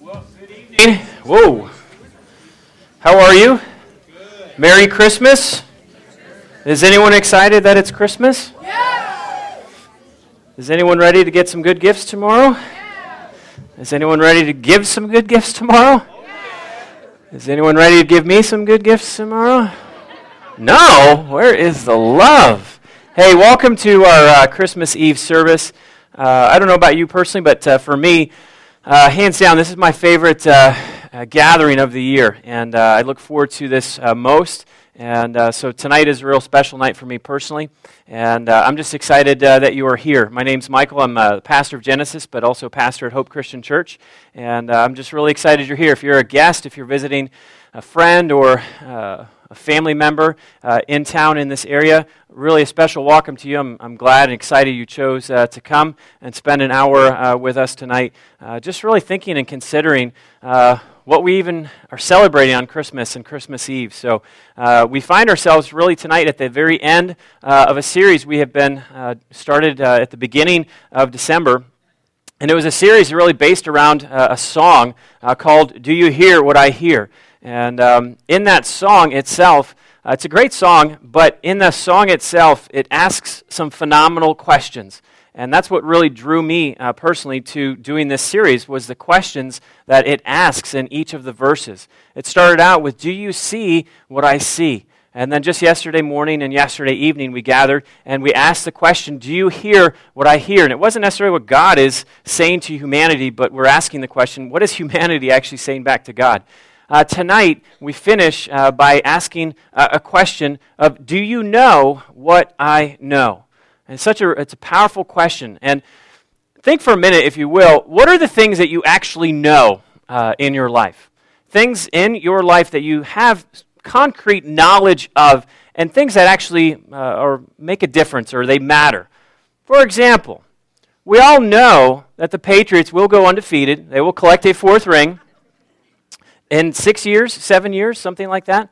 Whoa. How are you? Good. Merry Christmas. Is anyone excited that it's Christmas? Yeah. Is anyone ready to get some good gifts tomorrow? Yeah. Is anyone ready to give some good gifts tomorrow? Yeah. Is anyone ready to give me some good gifts tomorrow? No? Where is the love? Hey, welcome to our Christmas Eve service. I don't know about you personally, but for me, hands down, this is my favorite gathering of the year, and I look forward to this most. And so tonight is a real special night for me personally, and I'm just excited that you are here. My name's Michael. I'm a pastor of Genesis, but also pastor at Hope Christian Church, and I'm just really excited you're here. If you're a guest, if you're visiting a friend or a family member in town in this area, really a special welcome to you. I'm glad and excited you chose to come and spend an hour with us tonight, just really thinking and considering what we even are celebrating on Christmas and Christmas Eve. So we find ourselves really tonight at the very end of a series we have been started at the beginning of December. And it was a series really based around a song called Do You Hear What I Hear? And in that song itself, it's a great song, but in the song itself, it asks some phenomenal questions. And that's what really drew me personally to doing this series, was the questions that it asks in each of the verses. It started out with, do you see what I see? And then just yesterday morning and yesterday evening, we gathered and we asked the question, do you hear what I hear? And it wasn't necessarily what God is saying to humanity, but we're asking the question, what is humanity actually saying back to God? Tonight, we finish by asking a question of, do you know what I know? And it's a powerful question. And think for a minute, if you will, what are the things that you actually know in your life? Things in your life that you have concrete knowledge of, and things that actually make a difference or they matter. For example, we all know that the Patriots will go undefeated. They will collect a fourth ring in 6 years, 7 years, something like that.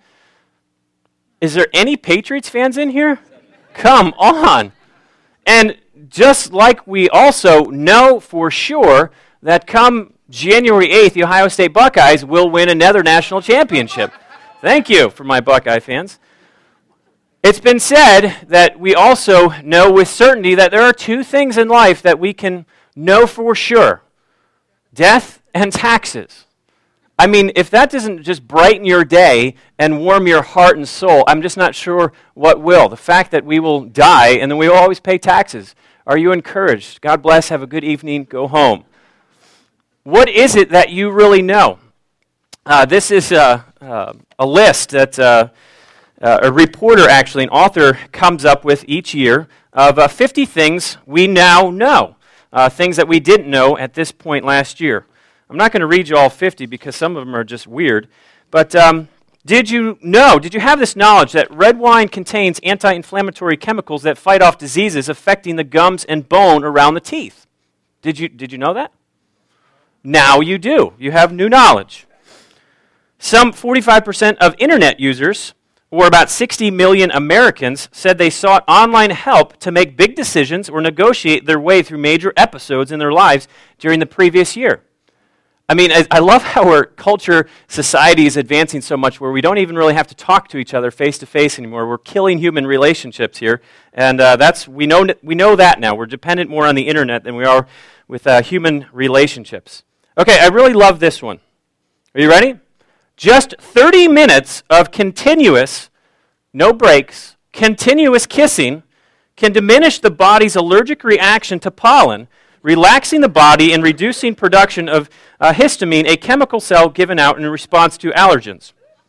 Is there any Patriots fans in here? Come on. And just like we also know for sure that come January 8th, the Ohio State Buckeyes will win another national championship. Thank you for my Buckeye fans. It's been said that we also know with certainty that there are two things in life that we can know for sure: death and taxes. I mean, if that doesn't just brighten your day and warm your heart and soul, I'm just not sure what will. The fact that we will die and then we will always pay taxes. Are you encouraged? God bless. Have a good evening. Go home. What is it that you really know? This is a list that a reporter, actually, an author, comes up with each year of 50 things we now know, things that we didn't know at this point last year. I'm not going to read you all 50 because some of them are just weird, but did you have this knowledge that red wine contains anti-inflammatory chemicals that fight off diseases affecting the gums and bone around the teeth? Did you know that? Now you do. You have new knowledge. Some 45% of internet users, or about 60 million Americans, said they sought online help to make big decisions or negotiate their way through major episodes in their lives during the previous year. I mean, I love how our culture, society is advancing so much where we don't even really have to talk to each other face to face anymore. We're killing human relationships here, and we know that now. We're dependent more on the internet than we are with human relationships. Okay, I really love this one. Are you ready? Just 30 minutes of continuous, no breaks, continuous kissing can diminish the body's allergic reaction to pollen, relaxing the body and reducing production of histamine, a chemical cell given out in response to allergens.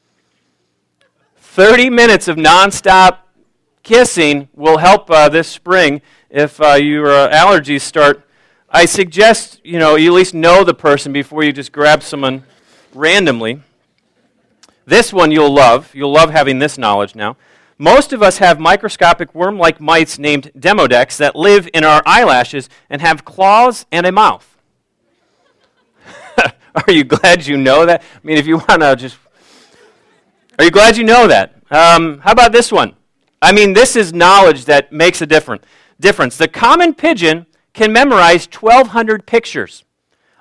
30 minutes of nonstop kissing will help this spring if your allergies start. I suggest you at least know the person before you just grab someone randomly. This one you'll love. You'll love having this knowledge now. Most of us have microscopic worm-like mites named Demodex that live in our eyelashes and have claws and a mouth. Are you glad you know that? I mean, if you want to just... Are you glad you know that? How about this one? I mean, this is knowledge that makes a difference. The common pigeon can memorize 1,200 pictures.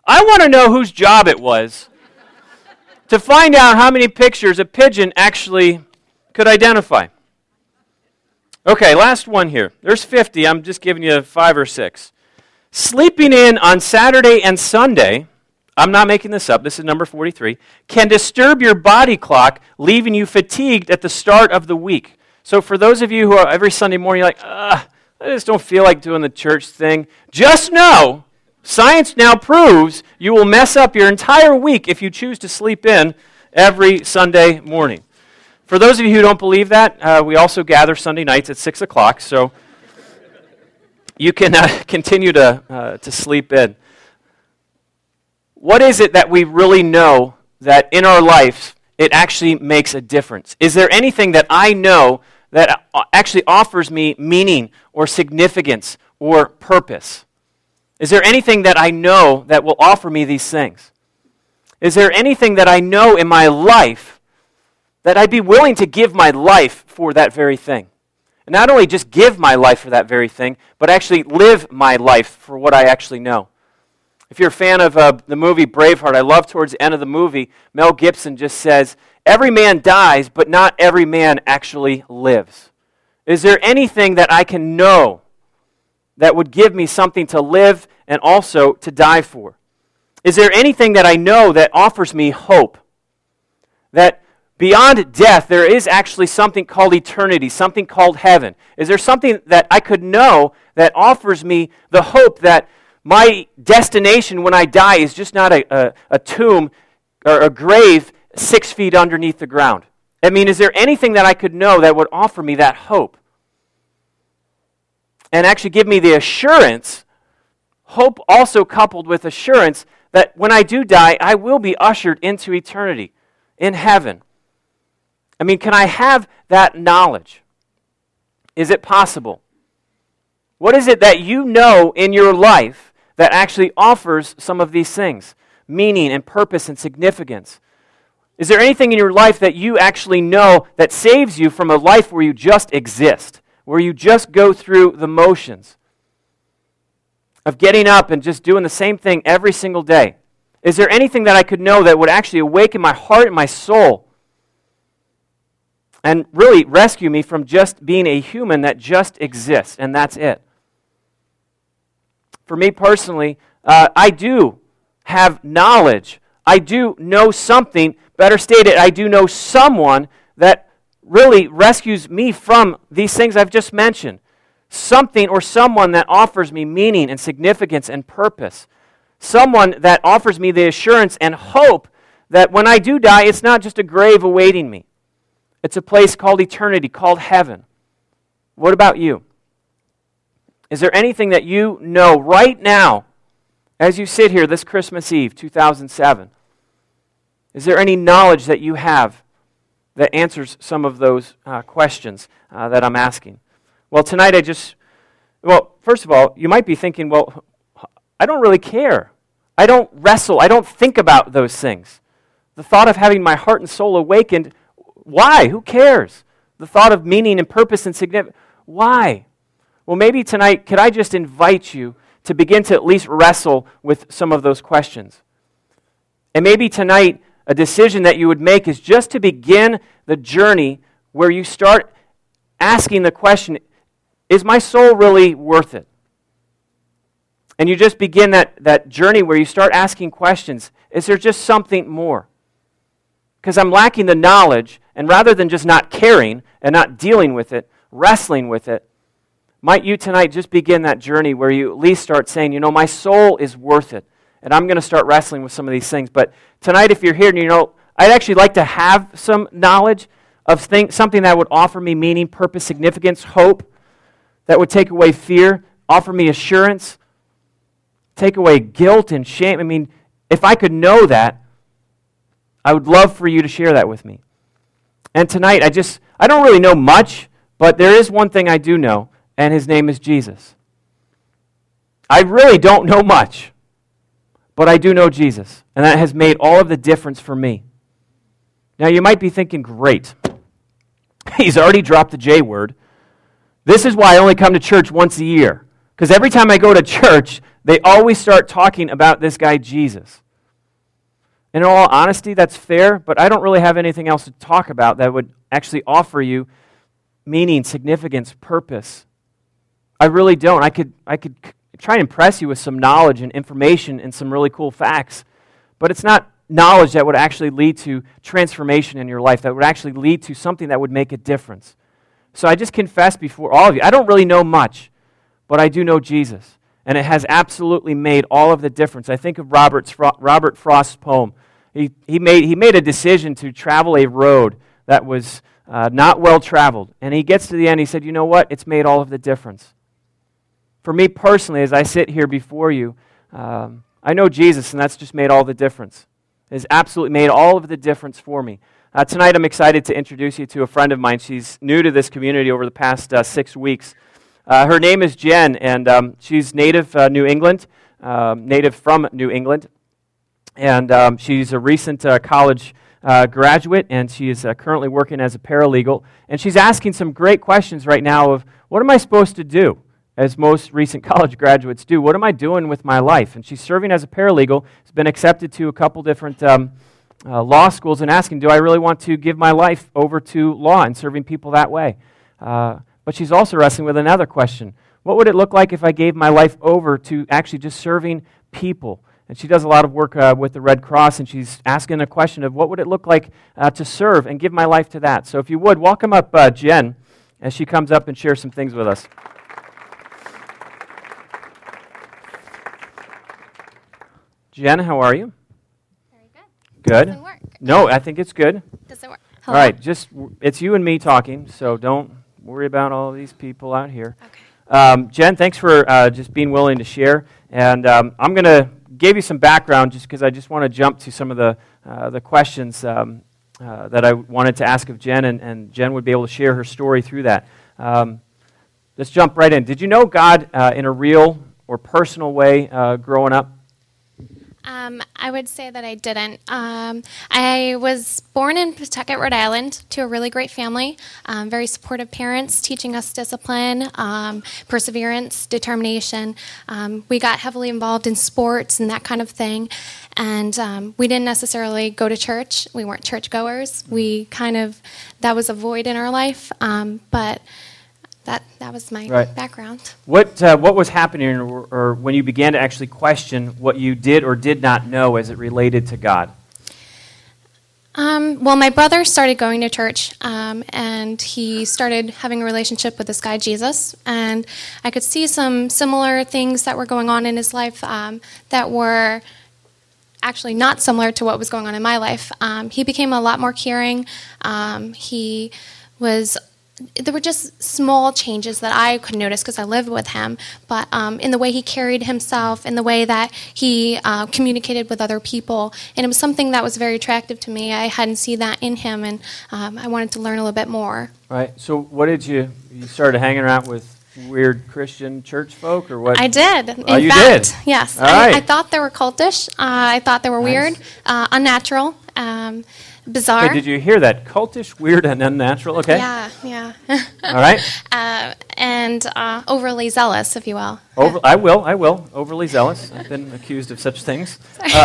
I want to know whose job it was to find out how many pictures a pigeon actually could identify. Okay, last one here. There's 50. I'm just giving you 5 or 6. Sleeping in on Saturday and Sunday, I'm not making this up, this is number 43, can disturb your body clock, leaving you fatigued at the start of the week. So for those of you who are every Sunday morning, you're like, I just don't feel like doing the church thing, just know, science now proves you will mess up your entire week if you choose to sleep in every Sunday morning. For those of you who don't believe that, we also gather Sunday nights at 6 o'clock, so you can continue to sleep in. What is it that we really know that in our life it actually makes a difference? Is there anything that I know that actually offers me meaning or significance or purpose? Is there anything that I know that will offer me these things? Is there anything that I know in my life that I'd be willing to give my life for that very thing? And not only just give my life for that very thing, but actually live my life for what I actually know. If you're a fan of the movie Braveheart, I love towards the end of the movie, Mel Gibson just says, every man dies, but not every man actually lives. Is there anything that I can know that would give me something to live and also to die for? Is there anything that I know that offers me hope? That beyond death, there is actually something called eternity, something called heaven. Is there something that I could know that offers me the hope that my destination when I die is just not a tomb or a grave 6 feet underneath the ground? I mean, is there anything that I could know that would offer me that hope? And actually give me the assurance, hope also coupled with assurance, that when I do die, I will be ushered into eternity, in heaven. I mean, can I have that knowledge? Is it possible? What is it that you know in your life that actually offers some of these things? Meaning and purpose and significance. Is there anything in your life that you actually know that saves you from a life where you just exist, where you just go through the motions of getting up and just doing the same thing every single day? Is there anything that I could know that would actually awaken my heart and my soul and really rescue me from just being a human that just exists, and that's it? For me personally, I do have knowledge. I do know something, better stated, I do know someone that really rescues me from these things I've just mentioned. Something or someone that offers me meaning and significance and purpose. Someone that offers me the assurance and hope that when I do die, it's not just a grave awaiting me. It's a place called eternity, called heaven. What about you? Is there anything that you know right now, as you sit here this Christmas Eve, 2007? Is there any knowledge that you have that answers some of those questions that I'm asking? Well, tonight first of all, you might be thinking, well, I don't really care. I don't wrestle. I don't think about those things. The thought of having my heart and soul awakened, why? Who cares? The thought of meaning and purpose and significance, why? Well, maybe tonight, could I just invite you to begin to at least wrestle with some of those questions? And maybe tonight, a decision that you would make is just to begin the journey where you start asking the question, is my soul really worth it? And you just begin that journey where you start asking questions, is there just something more? Because I'm lacking the knowledge, and rather than just not caring and not dealing with it, wrestling with it, might you tonight just begin that journey where you at least start saying, my soul is worth it, and I'm going to start wrestling with some of these things. But tonight, if you're here and I'd actually like to have some knowledge of something that would offer me meaning, purpose, significance, hope, that would take away fear, offer me assurance, take away guilt and shame. I mean, if I could know that, I would love for you to share that with me. And tonight, I don't really know much, but there is one thing I do know, and his name is Jesus. I really don't know much, but I do know Jesus, and that has made all of the difference for me. Now, you might be thinking, great, he's already dropped the J word. This is why I only come to church once a year. Because every time I go to church, they always start talking about this guy Jesus. And in all honesty, that's fair, but I don't really have anything else to talk about that would actually offer you meaning, significance, purpose. I really don't. I could try and impress you with some knowledge and information and some really cool facts, but it's not knowledge that would actually lead to transformation in your life, that would actually lead to something that would make a difference. So I just confess before all of you, I don't really know much, but I do know Jesus, and it has absolutely made all of the difference. I think of Robert Frost's poem. He made a decision to travel a road that was not well traveled, and he gets to the end, he said, you know what, it's made all of the difference. For me personally, as I sit here before you, I know Jesus, and that's just made all the difference. It has absolutely made all of the difference for me. Tonight I'm excited to introduce you to a friend of mine. She's new to this community over the past 6 weeks. Her name is Jen, and she's native New England, native from New England. And she's a recent college graduate, and she is currently working as a paralegal. And she's asking some great questions right now of, what am I supposed to do, as most recent college graduates do? What am I doing with my life? And she's serving as a paralegal. Has been accepted to a couple different law schools, and asking, do I really want to give my life over to law and serving people that way? But she's also wrestling with another question. What would it look like if I gave my life over to actually just serving people? And she does a lot of work with the Red Cross, and she's asking a question of what would it look like to serve and give my life to that. So if you would, welcome up Jen as she comes up and shares some things with us. Jen, how are you? Very good. Good. Doesn't work. No, I think it's good. Does it work? All right, it's you and me talking, so don't worry about all of these people out here. Okay. Jen, thanks for just being willing to share. And I'm going to give you some background just because I just want to jump to some of the questions that I wanted to ask of Jen, and Jen would be able to share her story through that. Let's jump right in. Did you know God in a real or personal way growing up? I would say that I didn't. I was born in Pawtucket, Rhode Island, to a really great family, very supportive parents, teaching us discipline, perseverance, determination. We got heavily involved in sports and that kind of thing, and we didn't necessarily go to church. We weren't churchgoers. That was a void in our life, but that was my background. What was happening, or when you began to actually question what you did or did not know as it related to God? Well, my brother started going to church, and he started having a relationship with this guy, Jesus, and I could see some similar things that were going on in his life that were actually not similar to what was going on in my life. He became a lot more caring. There were just small changes that I could notice because I lived with him, but in the way he carried himself, in the way that he communicated with other people, and it was something that was very attractive to me. I hadn't seen that in him, and I wanted to learn a little bit more. All right, so what did you started hanging around with weird Christian church folk, or what? I did. In fact, did? Yes. Right. I thought they were cultish. I thought they were weird, unnatural, bizarre. Okay, did you hear that? Cultish, weird, and unnatural, okay? Yeah. All right. And overly zealous, if you will. I will. Overly zealous. I've been accused of such things.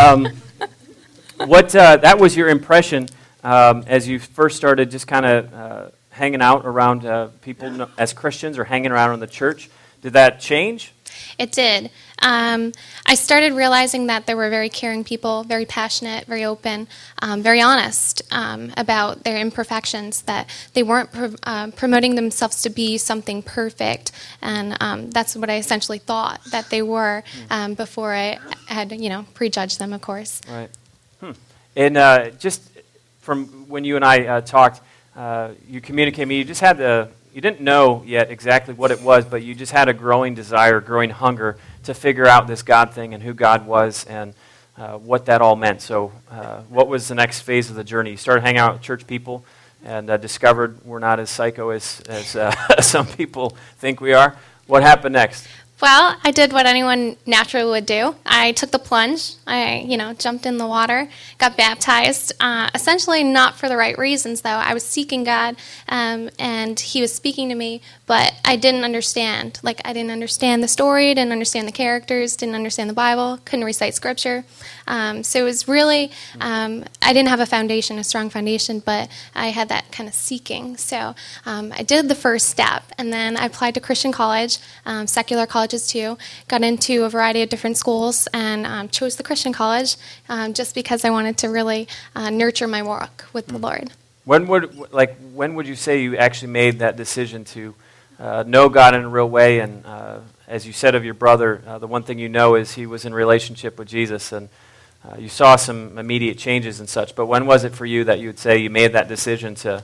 That was your impression as you first started just kind of hanging out around people as Christians or hanging around in the church. Did that change? It did. I started realizing that there were very caring people, very passionate, very open, very honest about their imperfections, that they weren't promoting themselves to be something perfect. And that's what I essentially thought that they were before I had, prejudged them, of course. Right. And just from when you and I talked, you communicated me, you didn't know yet exactly what it was, but you just had a growing desire, growing hunger to figure out this God thing and who God was and what that all meant. So what was the next phase of the journey? You started hanging out with church people and discovered we're not as psycho as some people think we are. What happened next? Well, I did what anyone naturally would do. I took the plunge. I, jumped in the water, got baptized. Essentially, not for the right reasons, though. I was seeking God, and He was speaking to me, but I didn't understand. Like, I didn't understand the story, didn't understand the characters, didn't understand the Bible, couldn't recite Scripture. So it was really, I didn't have a strong foundation, but I had that kind of seeking. So I did the first step, and then I applied to Christian college, secular colleges too, got into a variety of different schools, and chose the Christian college just because I wanted to really nurture my walk with the Lord. When would you say you actually made that decision to know God in a real way? And as you said of your brother, the one thing you know is he was in relationship with Jesus, and you saw some immediate changes and such. But when was it for you that you would say you made that decision to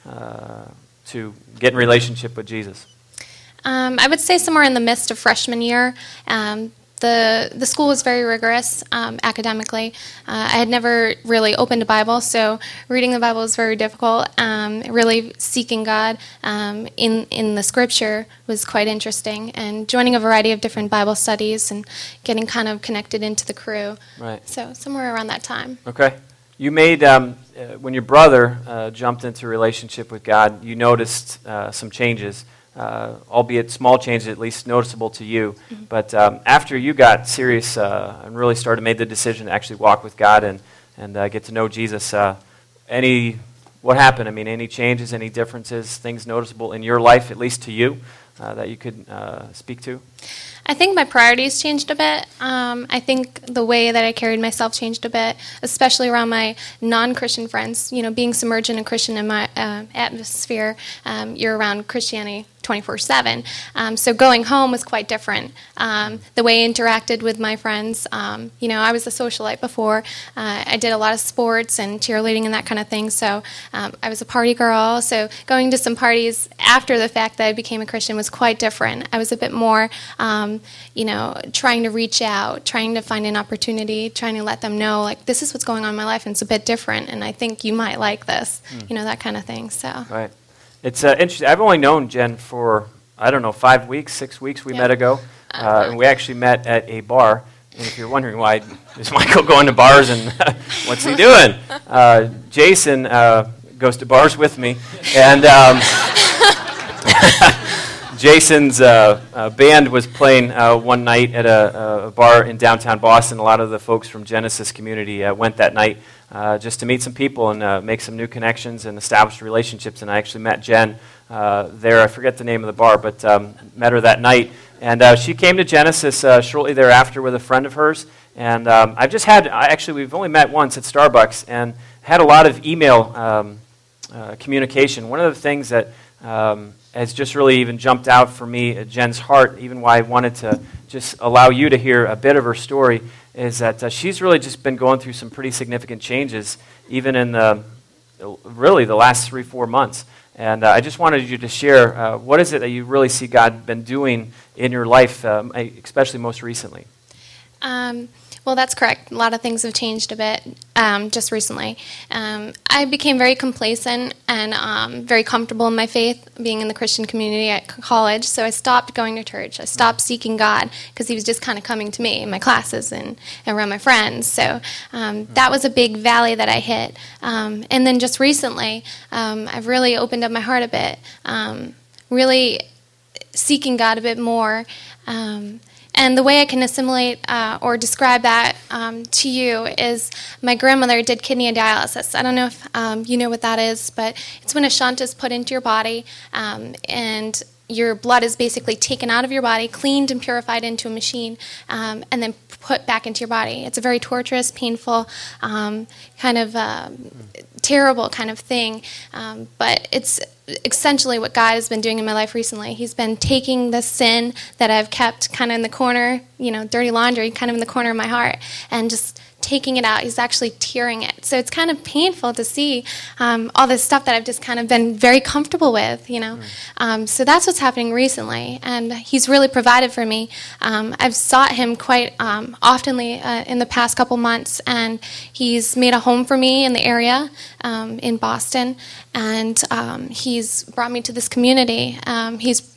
get in relationship with Jesus? I would say somewhere in the midst of freshman year. The school was very rigorous academically. I had never really opened a Bible, so reading the Bible was very difficult. Really seeking God in the Scripture was quite interesting, and joining a variety of different Bible studies and getting kind of connected into the crew. Right. So somewhere around that time. Okay. You made, when your brother jumped into a relationship with God, you noticed some changes. Albeit small changes, at least noticeable to you. Mm-hmm. But after you got serious and really made the decision to actually walk with God and get to know Jesus, what happened? I mean, any changes, any differences, things noticeable in your life, at least to you, that you could speak to? I think my priorities changed a bit. I think the way that I carried myself changed a bit, especially around my non-Christian friends. Being submerged in a Christian atmosphere, you're around Christianity 24/7. So going home was quite different. The way I interacted with my friends, I was a socialite before. I did a lot of sports and cheerleading and that kind of thing. So I was a party girl. So going to some parties after the fact that I became a Christian was quite different. I was a bit more, trying to reach out, trying to find an opportunity, trying to let them know, like, this is what's going on in my life, and it's a bit different, and I think you might like this, that kind of thing. So. Right. It's interesting. I've only known Jen for, 5 weeks, 6 weeks we met ago. And we actually met at a bar. And if you're wondering why is Michael going to bars and what's he doing? Jason goes to bars with me. And Jason's band was playing one night at a bar in downtown Boston. A lot of the folks from Genesis community went that night just to meet some people and make some new connections and establish relationships. And I actually met Jen there. I forget the name of the bar, but met her that night. And she came to Genesis shortly thereafter with a friend of hers. And we've only met once at Starbucks and had a lot of email communication. One of the things that has just really even jumped out for me at Jen's heart, even why I wanted to just allow you to hear a bit of her story, is that she's really just been going through some pretty significant changes, even in the last 3-4 months. And I just wanted you to share, what is it that you really see God been doing in your life, especially most recently? Well, that's correct. A lot of things have changed a bit just recently. I became very complacent and very comfortable in my faith, being in the Christian community at college. So I stopped going to church. I stopped seeking God because He was just kind of coming to me in my classes and around my friends. So that was a big valley that I hit. And then just recently, I've really opened up my heart a bit, really seeking God a bit more. And the way I can assimilate or describe that to you is my grandmother did kidney dialysis. I don't know if you know what that is, but it's when a shunt is put into your body and your blood is basically taken out of your body, cleaned and purified into a machine, and then put back into your body. It's a very torturous, painful, kind of terrible kind of thing, but it's essentially what God has been doing in my life recently. He's been taking the sin that I've kept kind of in the corner, dirty laundry, kind of in the corner of my heart, and just taking it out. He's actually tearing it. So it's kind of painful to see all this stuff that I've just kind of been very comfortable with, So that's what's happening recently, and He's really provided for me. I've sought Him quite oftenly in the past couple months, and He's made a home for me in the area in Boston, and He's brought me to this community. He's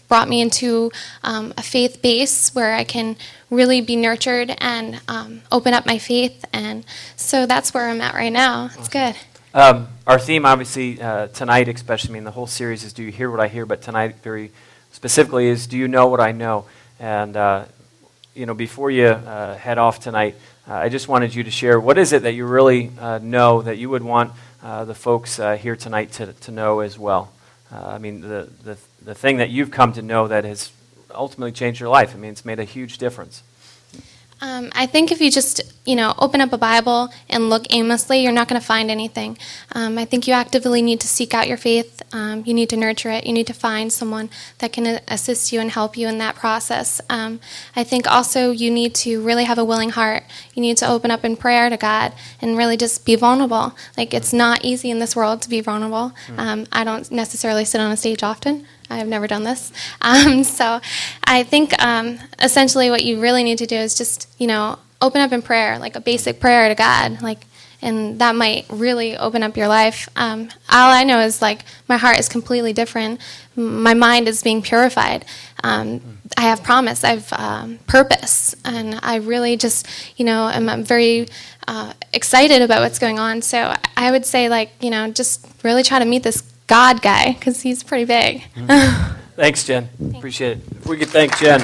brought me into a faith base where I can really be nurtured and open up my faith. And so that's where I'm at right now. It's good. Our theme, obviously, tonight especially, the whole series is Do You Hear What I Hear? But tonight, very specifically, is Do You Know What I Know? And, before you head off tonight, I just wanted you to share, what is it that you really know that you would want the folks here tonight to know as well? The thing that you've come to know that has ultimately changed your life. It's made a huge difference. I think if you just, open up a Bible and look aimlessly, you're not going to find anything. I think you actively need to seek out your faith. You need to nurture it. You need to find someone that can assist you and help you in that process. I think also you need to really have a willing heart. You need to open up in prayer to God and really just be vulnerable. It's not easy in this world to be vulnerable. I don't necessarily sit on a stage often. I've never done this. So I think essentially what you really need to do is just, open up in prayer, like a basic prayer to God, and that might really open up your life. All I know is, my heart is completely different. My mind is being purified. I have promise. I have purpose. And I really just, I'm very excited about what's going on. So I would say, just really try to meet this God guy, because he's pretty big. Thanks, Jen. Appreciate it. If we could thank Jen.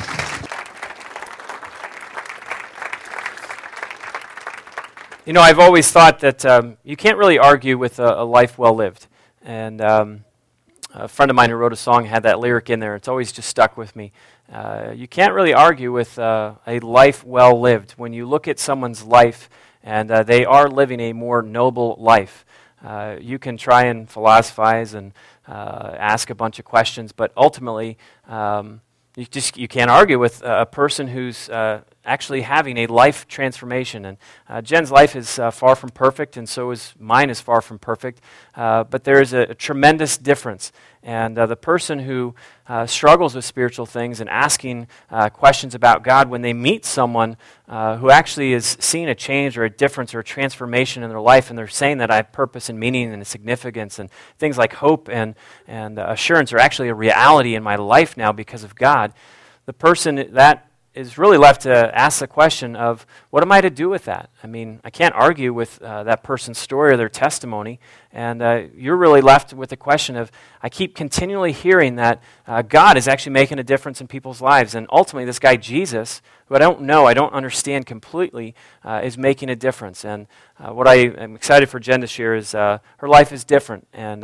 I've always thought that you can't really argue with a life well lived. And a friend of mine who wrote a song had that lyric in there. It's always just stuck with me. You can't really argue with a life well lived. When you look at someone's life and they are living a more noble life, you can try and philosophize and ask a bunch of questions, but ultimately you can't argue with a person who's actually having a life transformation. And Jen's life is far from perfect, and so is mine is far from perfect, but there is a tremendous difference. And the person who struggles with spiritual things and asking questions about God, when they meet someone who actually is seeing a change or a difference or a transformation in their life, and they're saying that I have purpose and meaning and significance, and things like hope and assurance are actually a reality in my life now because of God, the person that is really left to ask the question of, what am I to do with that? I can't argue with that person's story or their testimony, and you're really left with the question of, I keep continually hearing that God is actually making a difference in people's lives, and ultimately this guy Jesus, who I don't know, I don't understand completely, is making a difference. And what I am excited for Jen to share is her life is different, and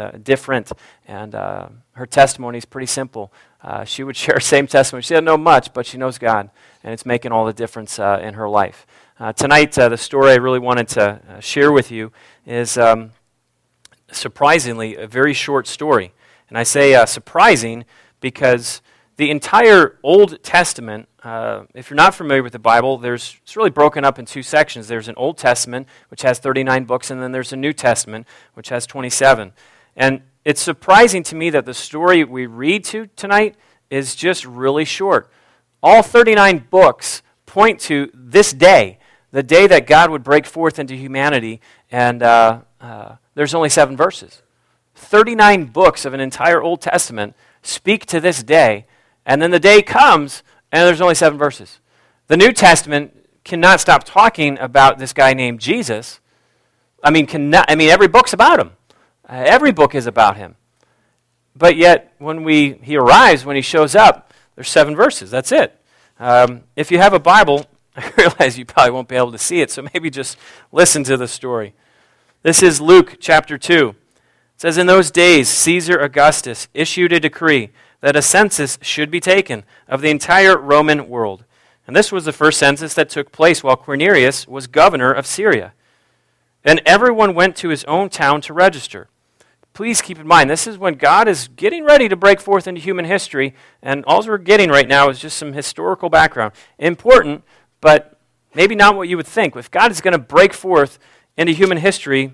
her testimony is pretty simple. She would share the same testimony. She doesn't know much, but she knows God, and it's making all the difference in her life. Tonight, the story I really wanted to share with you is, surprisingly, a very short story. And I say surprising because the entire Old Testament, if you're not familiar with the Bible, it's really broken up in two sections. There's an Old Testament, which has 39 books, and then there's a New Testament, which has 27. And it's surprising to me that the story we read to tonight is just really short. All 39 books point to this day, the day that God would break forth into humanity, and there's only 7 verses. 39 books of an entire Old Testament speak to this day, and then the day comes, and there's only 7 verses. The New Testament cannot stop talking about this guy named Jesus. Every book's about him. Every book is about him. But yet, when he arrives, when he shows up, there's 7 verses. That's it. If you have a Bible, I realize you probably won't be able to see it, so maybe just listen to the story. This is Luke chapter 2. It says, "In those days, Caesar Augustus issued a decree that a census should be taken of the entire Roman world. And this was the first census that took place while Quirinius was governor of Syria. And everyone went to his own town to register." Please keep in mind, this is when God is getting ready to break forth into human history, and all we're getting right now is just some historical background. Important, but maybe not what you would think. If God is going to break forth into human history,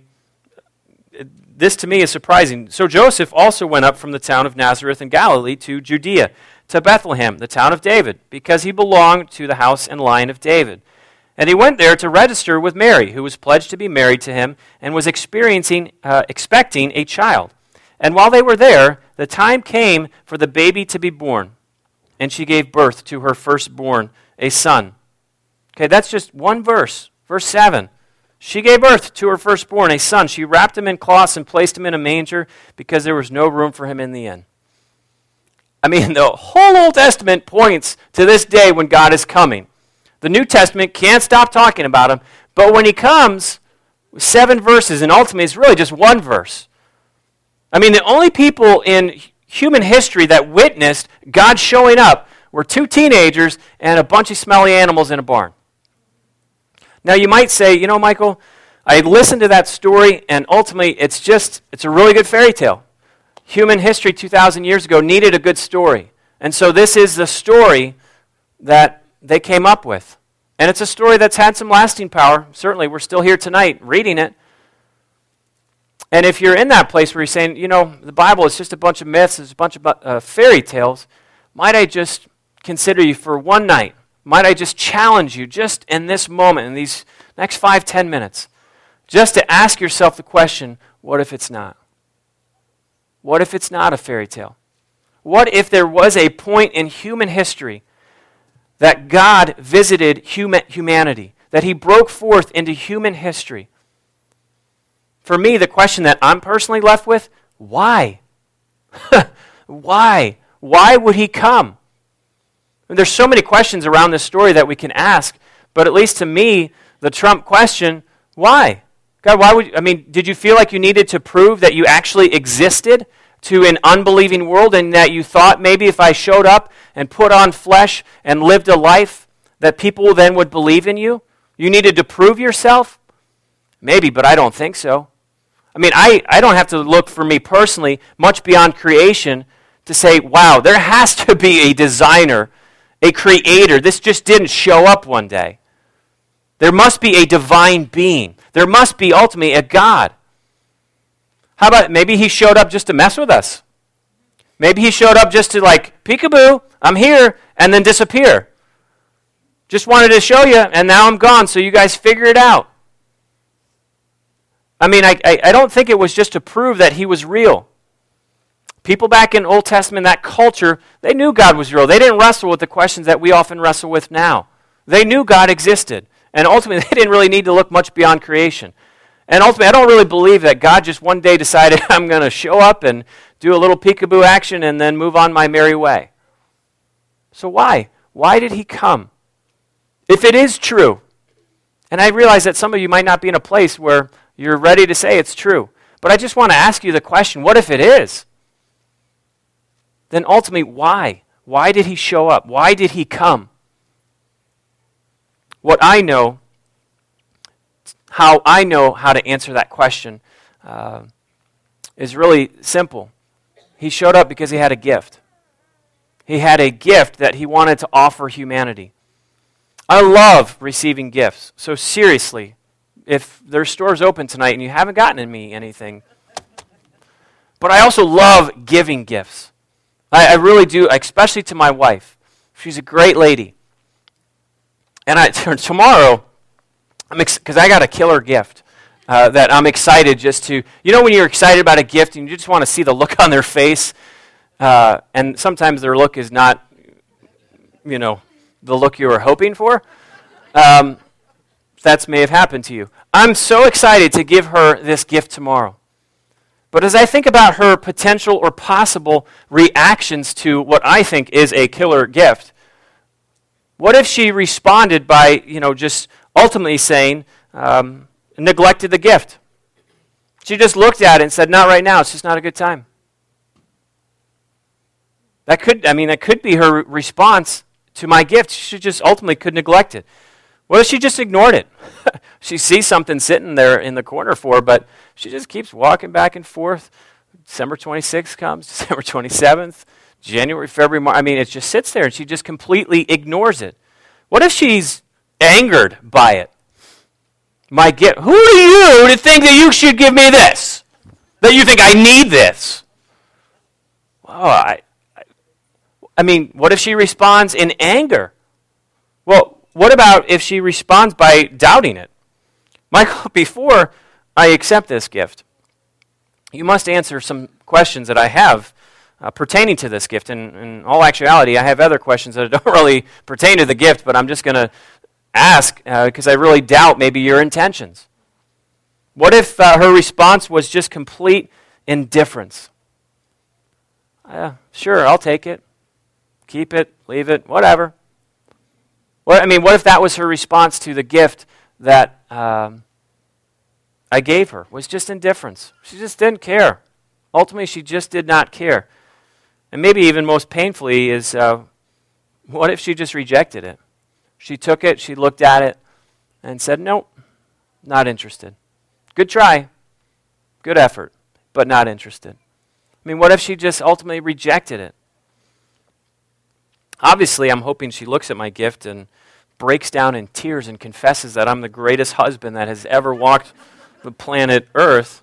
this to me is surprising. "So Joseph also went up from the town of Nazareth in Galilee to Judea, to Bethlehem, the town of David, because he belonged to the house and line of David. And he went there to register with Mary, who was pledged to be married to him and was expecting a child. And while they were there, the time came for the baby to be born, and she gave birth to her firstborn, a son. Okay, that's just one verse. Verse 7. She gave birth to her firstborn, a son. She wrapped him in cloths and placed him in a manger because there was no room for him in the inn. I mean, the whole Old Testament points to this day when God is coming. The New Testament can't stop talking about him, but when he comes, 7 verses, and ultimately it's really just one verse. I mean, the only people in human history that witnessed God showing up were 2 teenagers and a bunch of smelly animals in a barn. Now, you might say, you know, Michael, I listened to that story, and ultimately it's a really good fairy tale. Human history 2,000 years ago needed a good story. And so this is the story that they came up with. And it's a story that's had some lasting power. Certainly, we're still here tonight reading it. And if you're in that place where you're saying, you know, the Bible is just a bunch of myths, it's a bunch of fairy tales, might I just consider you for one night? Might I just challenge you just in this moment, in these next 5-10 minutes, just to ask yourself the question, what if it's not? What if it's not a fairy tale? What if there was a point in human history that God visited humanity, that he broke forth into human history? For me, the question that I'm personally left with, why? Why? Why would he come? And there's so many questions around this story that we can ask, but at least to me, the trump question, why? God, did you feel like you needed to prove that you actually existed to an unbelieving world and that you thought maybe if I showed up and put on flesh and lived a life that people then would believe in you? You needed to prove yourself? Maybe, but I don't think so. I mean, I don't have to look for me personally much beyond creation to say, wow, there has to be a designer, a creator. This just didn't show up one day. There must be a divine being. There must be ultimately a God. How about maybe he showed up just to mess with us? Maybe he showed up just to like, peekaboo, I'm here, and then disappear. Just wanted to show you, and now I'm gone, so you guys figure it out. I mean, I don't think it was just to prove that he was real. People back in Old Testament, that culture, they knew God was real. They didn't wrestle with the questions that we often wrestle with now. They knew God existed. And ultimately, they didn't really need to look much beyond creation. And ultimately, I don't really believe that God just one day decided, I'm going to show up and do a little peekaboo action and then move on my merry way. So why? Why did he come? If it is true, and I realize that some of you might not be in a place where you're ready to say it's true, but I just want to ask you the question, what if it is? Then ultimately, why? Why did he show up? Why did he come? How I know how to answer that question is really simple. He showed up because he had a gift. He had a gift that he wanted to offer humanity. I love receiving gifts. So seriously, if there's stores open tonight and you haven't gotten me anything, but I also love giving gifts. I really do, especially to my wife. She's a great lady. And tomorrow, because I got a killer gift that I'm excited just to, you know when you're excited about a gift and you just want to see the look on their face, and sometimes their look is not, the look you were hoping for? That may have happened to you. I'm so excited to give her this gift tomorrow. But as I think about her potential or possible reactions to what I think is a killer gift, what if she responded by, just ultimately saying, neglected the gift? She just looked at it and said, not right now, it's just not a good time. That could be her response to my gift. She just ultimately could neglect it. What if she just ignored it? She sees something sitting there in the corner for her, but she just keeps walking back and forth. December 26th comes, December 27th, January, February, March. It just sits there and she just completely ignores it. What if she's angered by it? My gift. Who are you to think that you should give me this? That you think I need this? Oh, what if she responds in anger? Well, what about if she responds by doubting it? Michael, before I accept this gift, you must answer some questions that I have pertaining to this gift. And in all actuality, I have other questions that don't really pertain to the gift, but I'm just going to ask because I really doubt maybe your intentions. What if her response was just complete indifference? Sure, I'll take it. Keep it, leave it, whatever. What if that was her response to the gift that I gave her? Was just indifference. She just didn't care. Ultimately, she just did not care. And maybe even most painfully is, what if she just rejected it? She took it, she looked at it, and said, nope, not interested. Good try, good effort, but not interested. What if she just ultimately rejected it? Obviously, I'm hoping she looks at my gift and breaks down in tears and confesses that I'm the greatest husband that has ever walked the planet Earth.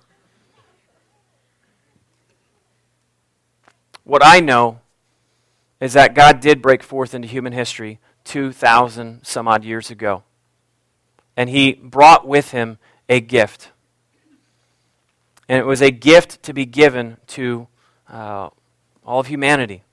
What I know is that God did break forth into human history 2,000 some odd years ago. And he brought with him a gift. And it was a gift to be given to all of humanity.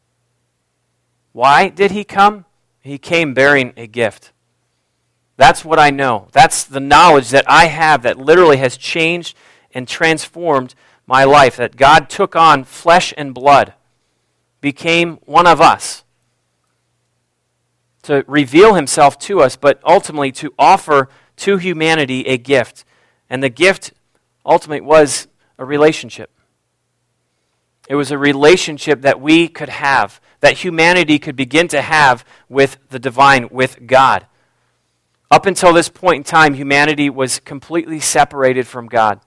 Why did he come? He came bearing a gift. That's what I know. That's the knowledge that I have that literally has changed and transformed my life. That God took on flesh and blood, became one of us, to reveal himself to us, but ultimately to offer to humanity a gift. And the gift ultimately was a relationship. It was a relationship that we could have, that humanity could begin to have with the divine, with God. Up until this point in time, humanity was completely separated from God.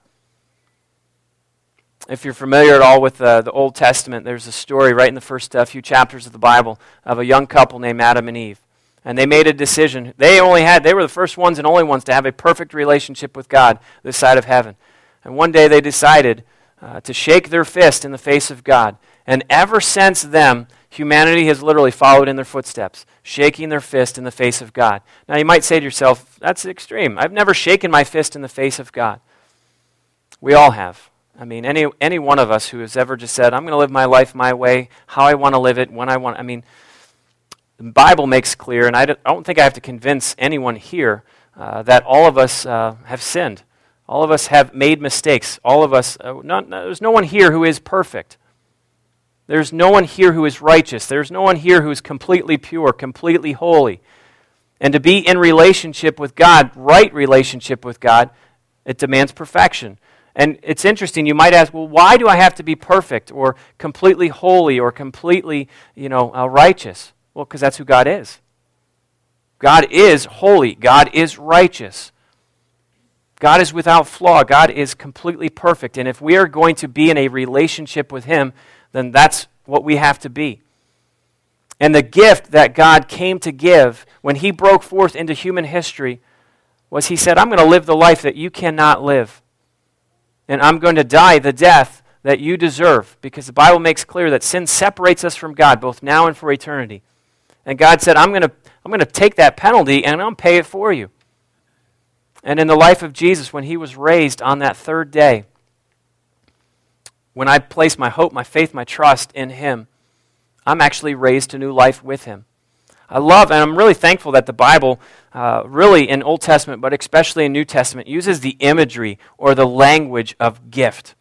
If you're familiar at all with the Old Testament, there's a story right in the first few chapters of the Bible of a young couple named Adam and Eve. And they made a decision. They were the first ones and only ones to have a perfect relationship with God this side of heaven. And one day they decided to shake their fist in the face of God. And ever since then, humanity has literally followed in their footsteps, shaking their fist in the face of God. Now you might say to yourself, that's extreme. I've never shaken my fist in the face of God. We all have. Any one of us who has ever just said, I'm going to live my life my way, how I want to live it, when I want. The Bible makes clear, and I don't think I have to convince anyone here that all of us have sinned. All of us have made mistakes. All of us, there's no one here who is perfect. There's no one here who is righteous. There's no one here who is completely pure, completely holy. And to be in relationship with God, right relationship with God, it demands perfection. And it's interesting, you might ask, well, why do I have to be perfect or completely holy or completely, righteous? Well, because that's who God is. God is holy. God is righteous. God is without flaw. God is completely perfect. And if we are going to be in a relationship with him, then that's what we have to be. And the gift that God came to give when he broke forth into human history was he said, I'm going to live the life that you cannot live. And I'm going to die the death that you deserve. Because the Bible makes clear that sin separates us from God, both now and for eternity. And God said, I'm going to take that penalty and I'm going to pay it for you. And in the life of Jesus, when he was raised on that third day, when I place my hope, my faith, my trust in him, I'm actually raised to new life with him. I love, and I'm really thankful that the Bible, really in Old Testament, but especially in New Testament, uses the imagery or the language of gift.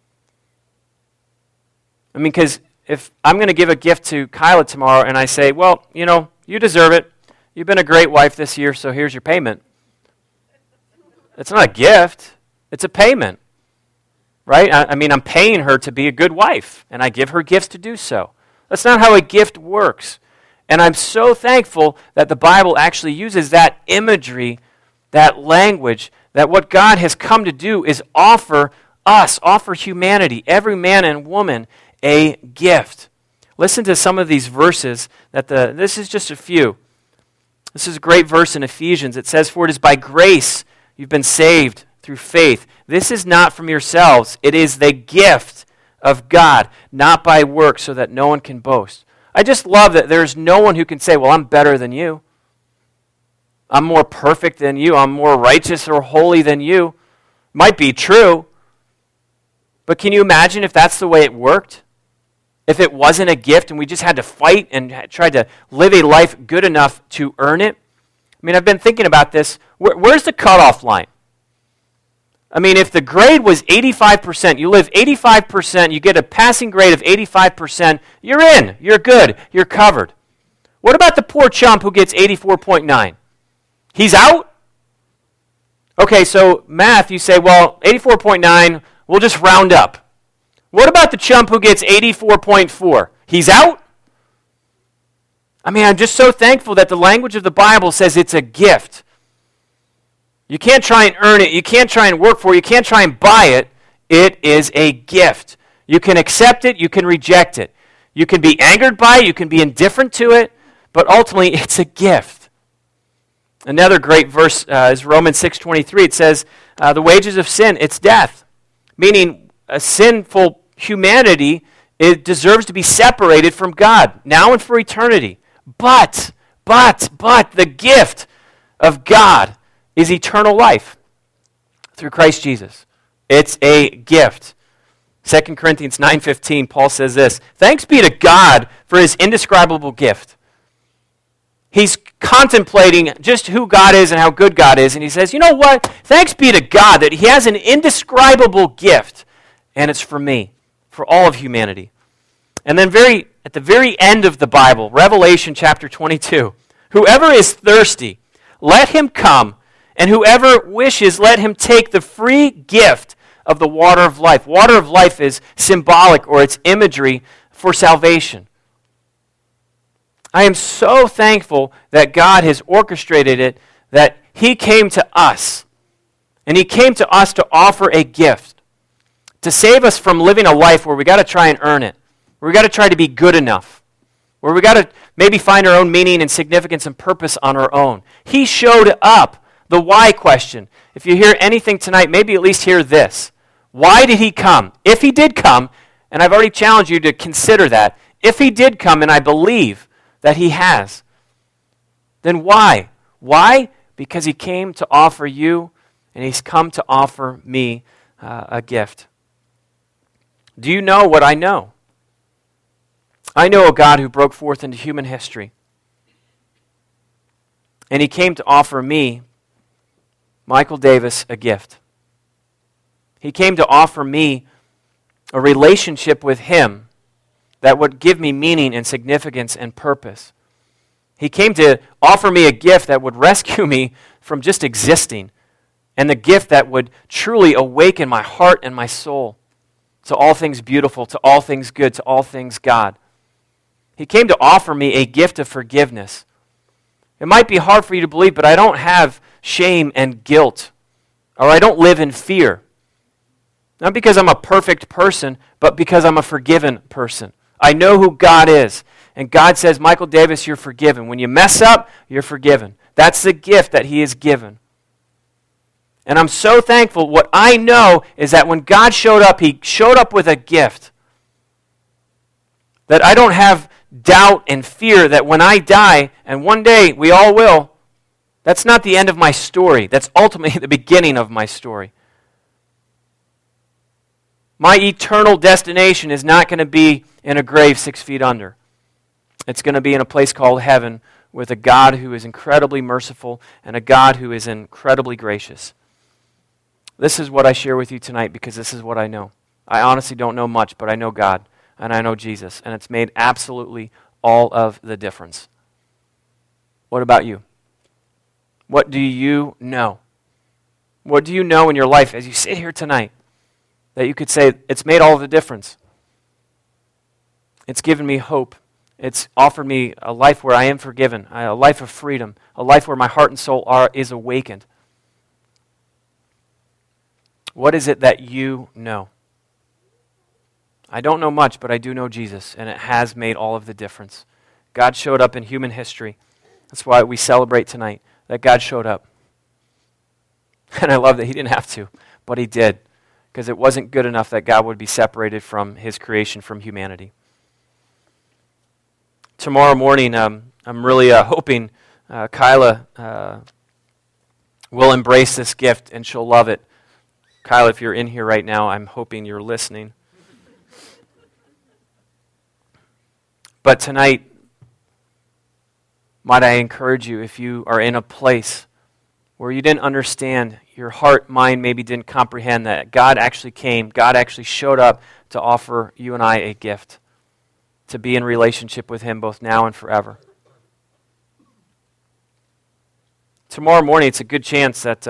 Because if I'm going to give a gift to Kyla tomorrow and I say, well, you deserve it. You've been a great wife this year, so here's your payment. It's not a gift. It's a payment. Right? I'm paying her to be a good wife, and I give her gifts to do so. That's not how a gift works. And I'm so thankful that the Bible actually uses that imagery, that language, that what God has come to do is offer humanity, every man and woman, a gift. Listen to some of these verses. This is just a few. This is a great verse in Ephesians. It says, for it is by grace you've been saved through faith. This is not from yourselves. It is the gift of God, not by works, so that no one can boast. I just love that there's no one who can say, well, I'm better than you. I'm more perfect than you. I'm more righteous or holy than you. Might be true. But can you imagine if that's the way it worked? If it wasn't a gift and we just had to fight and try to live a life good enough to earn it? I mean, I've been thinking about this. Where's the cutoff line? I mean, if the grade was 85%, you live 85%, you get a passing grade of 85%, you're in, you're good, you're covered. What about the poor chump who gets 84.9? He's out? Okay, so math, you say, well, 84.9, we'll just round up. What about the chump who gets 84.4? He's out? I mean, I'm just so thankful that the language of the Bible says it's a gift. You can't try and earn it. You can't try and work for it. You can't try and buy it. It is a gift. You can accept it. You can reject it. You can be angered by it. You can be indifferent to it. But ultimately, it's a gift. Another great verse is Romans 6:23. It says, the wages of sin, it's death. Meaning a sinful humanity, it deserves to be separated from God, now and for eternity. But the gift of God is eternal life through Christ Jesus. It's a gift. 2 Corinthians 9:15, Paul says this, thanks be to God for his indescribable gift. He's contemplating just who God is and how good God is, and he says, you know what? Thanks be to God that he has an indescribable gift, and it's for me, for all of humanity. And then at the very end of the Bible, Revelation chapter 22, whoever is thirsty, let him come, and whoever wishes, let him take the free gift of the water of life. Water of life is symbolic, or it's imagery for salvation. I am so thankful that God has orchestrated it, that he came to us. And he came to us to offer a gift, to save us from living a life where we got to try and earn it, where we got to try to be good enough, where we got to maybe find our own meaning and significance and purpose on our own. He showed up. The why question. If you hear anything tonight, maybe at least hear this. Why did he come? If he did come, and I've already challenged you to consider that, if he did come, and I believe that he has, then why? Why? Because he came to offer you, and he's come to offer me a gift. Do you know what I know? I know a God who broke forth into human history, and he came to offer me, Michael Davis, a gift. He came to offer me a relationship with him that would give me meaning and significance and purpose. He came to offer me a gift that would rescue me from just existing, and the gift that would truly awaken my heart and my soul to all things beautiful, to all things good, to all things God. He came to offer me a gift of forgiveness. It might be hard for you to believe, but I don't have shame and guilt, or I don't live in fear. Not because I'm a perfect person, but because I'm a forgiven person. I know who God is, and God says, Michael Davis, you're forgiven. When you mess up, you're forgiven. That's the gift that he has given. And I'm so thankful. What I know is that when God showed up, he showed up with a gift. That I don't have doubt and fear that when I die, and one day we all will, that's not the end of my story. That's ultimately the beginning of my story. My eternal destination is not going to be in a grave 6 feet under. It's going to be in a place called heaven with a God who is incredibly merciful and a God who is incredibly gracious. This is what I share with you tonight because this is what I know. I honestly don't know much, but I know God and I know Jesus, and it's made absolutely all of the difference. What about you? What do you know? What do you know in your life as you sit here tonight that you could say, it's made all of the difference? It's given me hope. It's offered me a life where I am forgiven, a life of freedom, a life where my heart and soul is awakened. What is it that you know? I don't know much, but I do know Jesus, and it has made all of the difference. God showed up in human history. That's why we celebrate tonight, that God showed up. And I love that he didn't have to, but he did, because it wasn't good enough that God would be separated from his creation, from humanity. Tomorrow morning, I'm really hoping Kyla will embrace this gift and she'll love it. Kyle, if you're in here right now, I'm hoping you're listening. But tonight, might I encourage you, if you are in a place where you didn't understand, your heart, mind maybe didn't comprehend that God actually came, God actually showed up to offer you and I a gift, to be in relationship with Him both now and forever. Tomorrow morning, it's a good chance that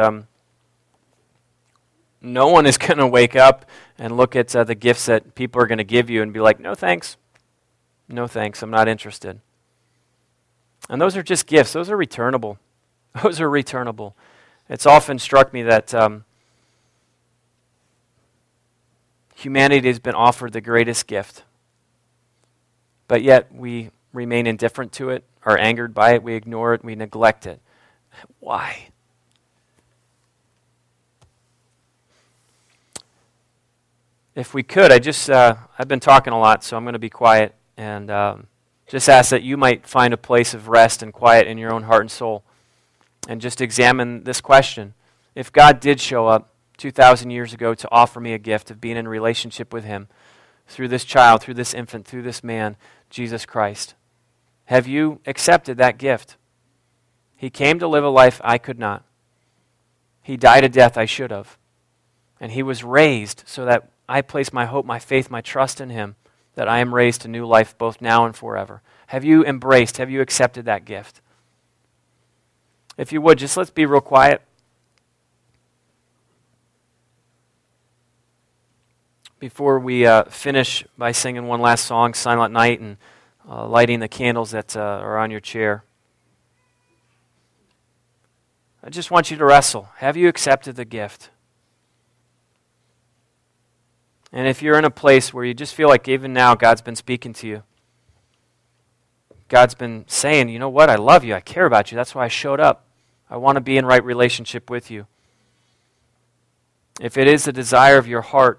no one is going to wake up and look at the gifts that people are going to give you and be like, no thanks. No thanks, I'm not interested. And those are just gifts. Those are returnable. Those are returnable. It's often struck me that humanity has been offered the greatest gift, but yet we remain indifferent to it, are angered by it, we ignore it, we neglect it. Why? If we could, I've been talking a lot, so I'm going to be quiet and just ask that you might find a place of rest and quiet in your own heart and soul and just examine this question. If God did show up 2,000 years ago to offer me a gift of being in relationship with Him through this child, through this infant, through this man, Jesus Christ, have you accepted that gift? He came to live a life I could not. He died a death I should have. And He was raised so that I place my hope, my faith, my trust in Him, that I am raised to new life both now and forever. Have you embraced, have you accepted that gift? If you would, just let's be real quiet. Before we finish by singing one last song, Silent Night, and lighting the candles that are on your chair, I just want you to wrestle. Have you accepted the gift? And if you're in a place where you just feel like even now God's been speaking to you, God's been saying, you know what, I love you, I care about you, that's why I showed up. I want to be in right relationship with you. If it is the desire of your heart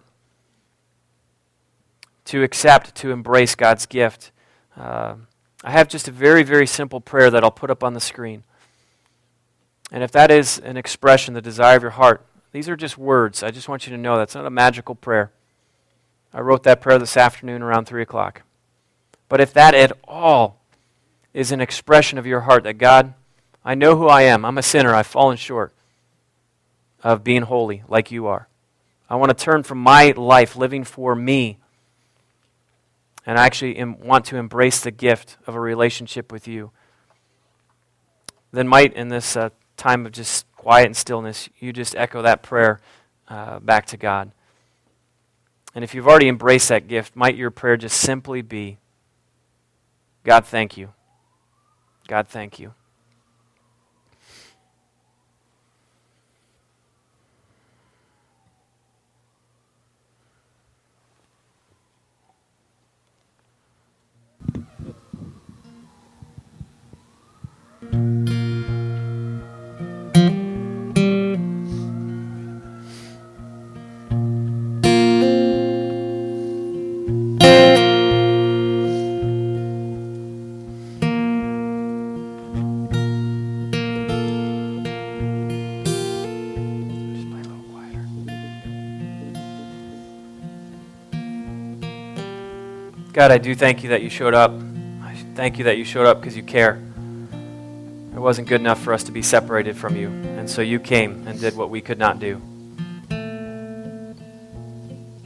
to accept, to embrace God's gift, I have just a very, very simple prayer that I'll put up on the screen. And if that is an expression, the desire of your heart, these are just words. I just want you to know that's not a magical prayer. I wrote that prayer this afternoon around 3 o'clock. But if that at all is an expression of your heart that God, I know who I am. I'm a sinner. I've fallen short of being holy like you are. I want to turn from my life living for me, and I actually want to embrace the gift of a relationship with you. Then might, in this time of just quiet and stillness, you just echo that prayer back to God. And if you've already embraced that gift, might your prayer just simply be, God, thank you. God, thank you. God, I do thank you that you showed up. I thank you that you showed up because you care. It wasn't good enough for us to be separated from you, and so you came and did what we could not do.